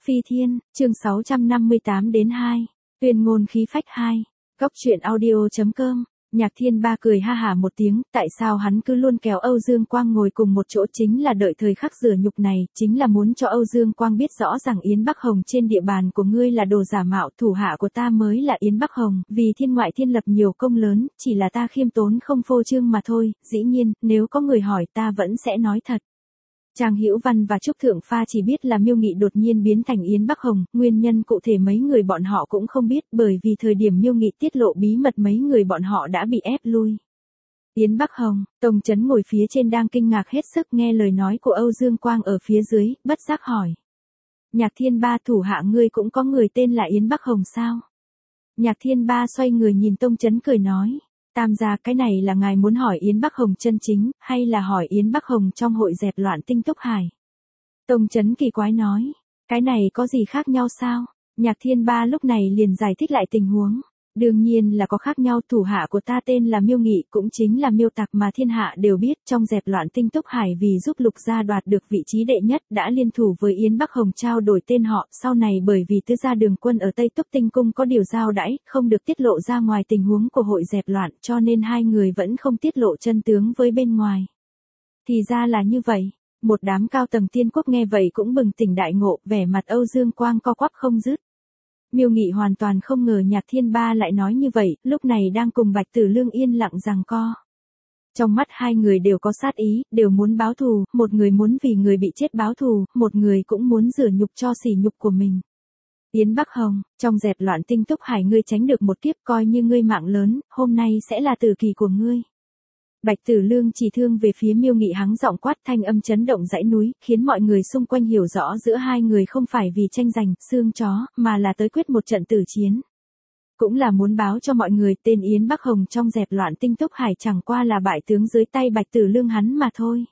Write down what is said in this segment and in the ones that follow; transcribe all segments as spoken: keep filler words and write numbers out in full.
Phi Thiên, chương sáu trăm năm mươi tám đến hai. Tuyên ngôn khí phách hai. Góc truyện audio.com. Nhạc Thiên Ba cười ha hả một tiếng, tại sao hắn cứ luôn kéo Âu Dương Quang ngồi cùng một chỗ, chính là đợi thời khắc rửa nhục này, chính là muốn cho Âu Dương Quang biết rõ rằng Yến Bắc Hồng trên địa bàn của ngươi là đồ giả mạo, thủ hạ của ta mới là Yến Bắc Hồng, vì thiên ngoại thiên lập nhiều công lớn, chỉ là ta khiêm tốn không phô trương mà thôi, dĩ nhiên, nếu có người hỏi ta vẫn sẽ nói thật. Trang Hữu Văn và Trúc Thượng Pha chỉ biết là Miêu Nghị đột nhiên biến thành Yến Bắc Hồng, nguyên nhân cụ thể mấy người bọn họ cũng không biết, bởi vì thời điểm Miêu Nghị tiết lộ bí mật mấy người bọn họ đã bị ép lui. Yến Bắc Hồng, Tông Chấn ngồi phía trên đang kinh ngạc hết sức nghe lời nói của Âu Dương Quang ở phía dưới, bất giác hỏi. Nhạc Thiên Ba, thủ hạ ngươi cũng có người tên là Yến Bắc Hồng sao? Nhạc Thiên Ba xoay người nhìn Tông Chấn cười nói. Tam gia, cái này là ngài muốn hỏi Yến Bắc Hồng chân chính, hay là hỏi Yến Bắc Hồng trong hội dẹp loạn Tinh Túc Hải? Tông Chấn kỳ quái nói, cái này có gì khác nhau sao? Nhạc Thiên Ba lúc này liền giải thích lại tình huống. Đương nhiên là có khác nhau, thủ hạ của ta tên là Miêu Nghị, cũng chính là Miêu Tặc mà thiên hạ đều biết, trong dẹp loạn Tinh Túc Hải vì giúp Lục gia đoạt được vị trí đệ nhất, đã liên thủ với Yến Bắc Hồng trao đổi tên họ, sau này bởi vì tứ gia đường quân ở Tây Túc Tinh Cung có điều giao đãi, không được tiết lộ ra ngoài tình huống của hội dẹp loạn, cho nên hai người vẫn không tiết lộ chân tướng với bên ngoài. Thì ra là như vậy. Một đám cao tầng Tiên Quốc nghe vậy cũng bừng tỉnh đại ngộ, vẻ mặt Âu Dương Quang co quắp không dứt. Miêu Nghị hoàn toàn không ngờ Nhạc Thiên Ba lại nói như vậy, lúc này đang cùng Bạch Tử Lương yên lặng giằng co. Trong mắt hai người đều có sát ý, đều muốn báo thù, một người muốn vì người bị chết báo thù, một người cũng muốn rửa nhục cho sỉ nhục của mình. Yến Bắc Hồng, trong dẹp loạn Tinh Túc Hải ngươi tránh được một kiếp, coi như ngươi mạng lớn, hôm nay sẽ là tử kỳ của ngươi. Bạch Tử Lương chỉ thương về phía Miêu Nghị, hắng giọng quát, thanh âm chấn động dãy núi, khiến mọi người xung quanh hiểu rõ giữa hai người không phải vì tranh giành, xương chó, mà là tới quyết một trận tử chiến. Cũng là muốn báo cho mọi người tên Yến Bắc Hồng trong dẹp loạn Tinh Túc Hải chẳng qua là bại tướng dưới tay Bạch Tử Lương hắn mà thôi.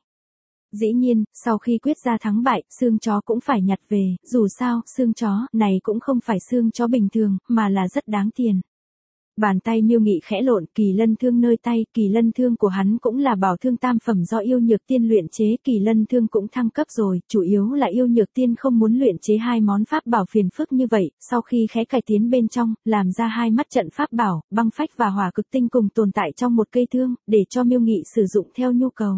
Dĩ nhiên, sau khi quyết ra thắng bại, xương chó cũng phải nhặt về, dù sao, xương chó này cũng không phải xương chó bình thường, mà là rất đáng tiền. Bàn tay Miêu Nghị khẽ lộn, kỳ lân thương nơi tay, kỳ lân thương của hắn cũng là bảo thương tam phẩm do yêu nhược tiên luyện chế, kỳ lân thương cũng thăng cấp rồi, chủ yếu là yêu nhược tiên không muốn luyện chế hai món pháp bảo phiền phức như vậy, sau khi khẽ cải tiến bên trong, làm ra hai mắt trận pháp bảo, băng phách và hỏa cực tinh cùng tồn tại trong một cây thương, để cho Miêu Nghị sử dụng theo nhu cầu.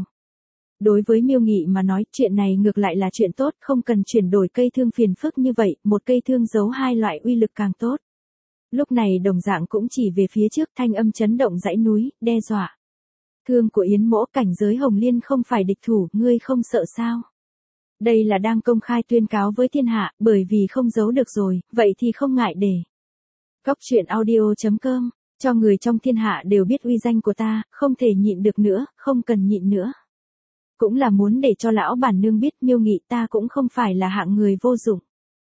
Đối với Miêu Nghị mà nói, chuyện này ngược lại là chuyện tốt, không cần chuyển đổi cây thương phiền phức như vậy, một cây thương giấu hai loại uy lực càng tốt. Lúc này đồng dạng cũng chỉ về phía trước, thanh âm chấn động dãy núi, đe dọa. Thương của Yến Mỗ, cảnh giới Hồng Liên không phải địch thủ, ngươi không sợ sao? Đây là đang công khai tuyên cáo với thiên hạ, bởi vì không giấu được rồi, vậy thì không ngại để. Góc truyện audio.com, cho người trong thiên hạ đều biết uy danh của ta, không thể nhịn được nữa, không cần nhịn nữa. Cũng là muốn để cho lão bản nương biết Miêu Nghị ta cũng không phải là hạng người vô dụng.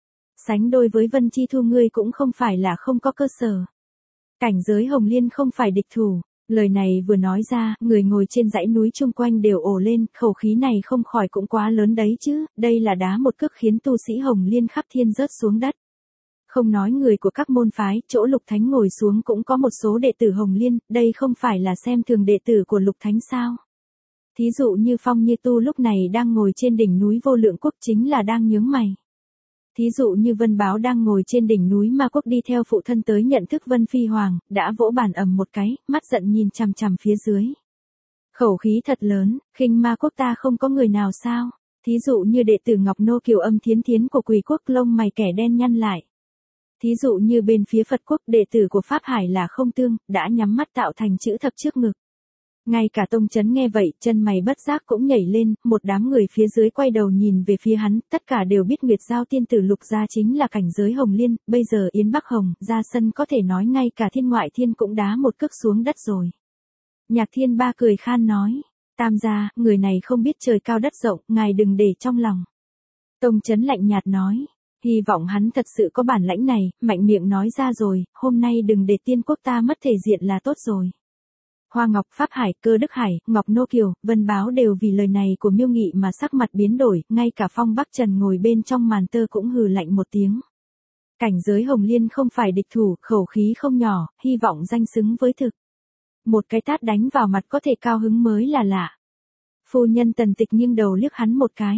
Sánh đôi với Vân Chi Thu ngươi cũng không phải là không có cơ sở. Cảnh giới Hồng Liên không phải địch thủ. Lời này vừa nói ra, người ngồi trên dãy núi chung quanh đều ồ lên, khẩu khí này không khỏi cũng quá lớn đấy chứ, đây là đá một cước khiến tu sĩ Hồng Liên khắp thiên rớt xuống đất. Không nói người của các môn phái, chỗ Lục Thánh ngồi xuống cũng có một số đệ tử Hồng Liên, đây không phải là xem thường đệ tử của Lục Thánh sao? Thí dụ như Phong Như Tu lúc này đang ngồi trên đỉnh núi Vô Lượng Quốc chính là đang nhướng mày. Thí dụ như Vân Báo đang ngồi trên đỉnh núi Ma Quốc đi theo phụ thân tới nhận thức Vân Phi Hoàng, đã vỗ bàn ầm một cái, mắt giận nhìn chằm chằm phía dưới. Khẩu khí thật lớn, khinh Ma Quốc ta không có người nào sao? Thí dụ như đệ tử Ngọc Nô Kiều Âm Thiến Thiến của Quỳ Quốc, lông mày kẻ đen nhăn lại. Thí dụ như bên phía Phật Quốc, đệ tử của Pháp Hải là Không Tương, đã nhắm mắt tạo thành chữ thập trước ngực. Ngay cả Tông Chấn nghe vậy, chân mày bất giác cũng nhảy lên, một đám người phía dưới quay đầu nhìn về phía hắn, tất cả đều biết Nguyệt Giao tiên tử Lục gia chính là cảnh giới Hồng Liên, bây giờ Yến Bắc Hồng ra sân có thể nói ngay cả thiên ngoại thiên cũng đá một cước xuống đất rồi. Nhạc Thiên Ba cười khan nói, Tam gia, người này không biết trời cao đất rộng, ngài đừng để trong lòng. Tông Chấn lạnh nhạt nói, hy vọng hắn thật sự có bản lãnh này, mạnh miệng nói ra rồi, hôm nay đừng để Tiên Quốc ta mất thể diện là tốt rồi. Hoa Ngọc, Pháp Hải, Cơ Đức Hải, Ngọc Nô Kiều, Vân Báo đều vì lời này của Miêu Nghị mà sắc mặt biến đổi, ngay cả Phong Bắc Trần ngồi bên trong màn tơ cũng hừ lạnh một tiếng. Cảnh giới Hồng Liên không phải địch thủ, khẩu khí không nhỏ, hy vọng danh xứng với thực. Một cái tát đánh vào mặt có thể cao hứng mới là lạ. Phu nhân Tần Tịch nghiêng đầu liếc hắn một cái.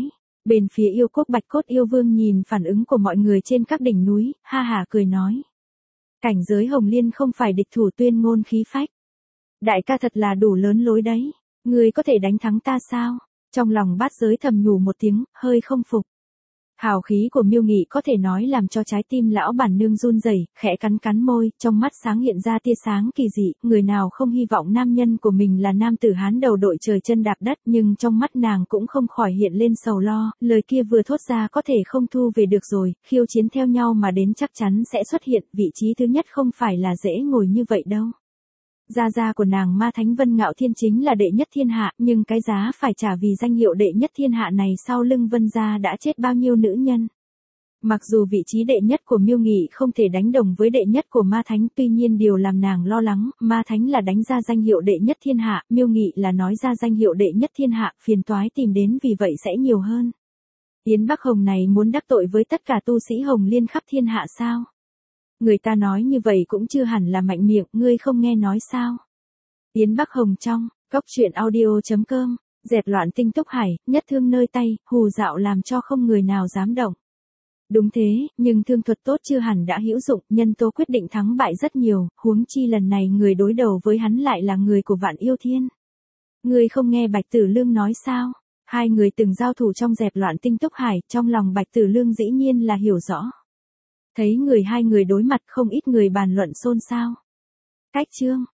Bên phía yêu quốc Bạch Cốt yêu vương nhìn phản ứng của mọi người trên các đỉnh núi, ha hả cười nói. Cảnh giới Hồng Liên không phải địch thủ, Tuyên Ngôn khí phách. Đại ca thật là đủ lớn lối đấy. Người có thể đánh thắng ta sao? Trong lòng Bát Giới thầm nhủ một tiếng, hơi không phục. Hào khí của Miêu Nghị có thể nói làm cho trái tim lão bản nương run rẩy, khẽ cắn cắn môi, trong mắt sáng hiện ra tia sáng kỳ dị, người nào không hy vọng nam nhân của mình là nam tử Hán đầu đội trời chân đạp đất, nhưng trong mắt nàng cũng không khỏi hiện lên sầu lo, lời kia vừa thốt ra có thể không thu về được rồi, khiêu chiến theo nhau mà đến chắc chắn sẽ xuất hiện, vị trí thứ nhất không phải là dễ ngồi như vậy đâu. Gia gia của nàng Ma Thánh Vân Ngạo Thiên chính là đệ nhất thiên hạ, nhưng cái giá phải trả vì danh hiệu đệ nhất thiên hạ này sau lưng Vân gia đã chết bao nhiêu nữ nhân. Mặc dù vị trí đệ nhất của Miêu Nghị không thể đánh đồng với đệ nhất của Ma Thánh, tuy nhiên điều làm nàng lo lắng, Ma Thánh là đánh ra danh hiệu đệ nhất thiên hạ, Miêu Nghị là nói ra danh hiệu đệ nhất thiên hạ, phiền toái tìm đến vì vậy sẽ nhiều hơn. Yến Bắc Hồng này muốn đắc tội với tất cả tu sĩ Hồng Liên khắp thiên hạ sao? Người ta nói như vậy cũng chưa hẳn là mạnh miệng, ngươi không nghe nói sao? Yến Bắc Hồng trong, góc truyện audio.com, dẹp loạn Tinh Túc Hải, nhất thương nơi tay, hù dạo làm cho không người nào dám động. Đúng thế, nhưng thương thuật tốt chưa hẳn đã hữu dụng, nhân tố quyết định thắng bại rất nhiều, huống chi lần này người đối đầu với hắn lại là người của Vạn Yêu Thiên. Ngươi không nghe Bạch Tử Lương nói sao? Hai người từng giao thủ trong dẹp loạn Tinh Túc Hải, trong lòng Bạch Tử Lương dĩ nhiên là hiểu rõ. Thấy người hai người đối mặt không ít người bàn luận xôn xao. Cách chương